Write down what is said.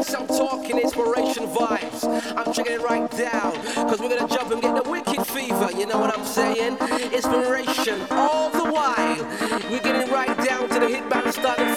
bass, I'm talking inspiration vibes. I'm checking it right down, cause we're gonna jump and get the wicked fever, you know what I'm saying? Inspiration all the while. We're getting right down to the hit bounce starting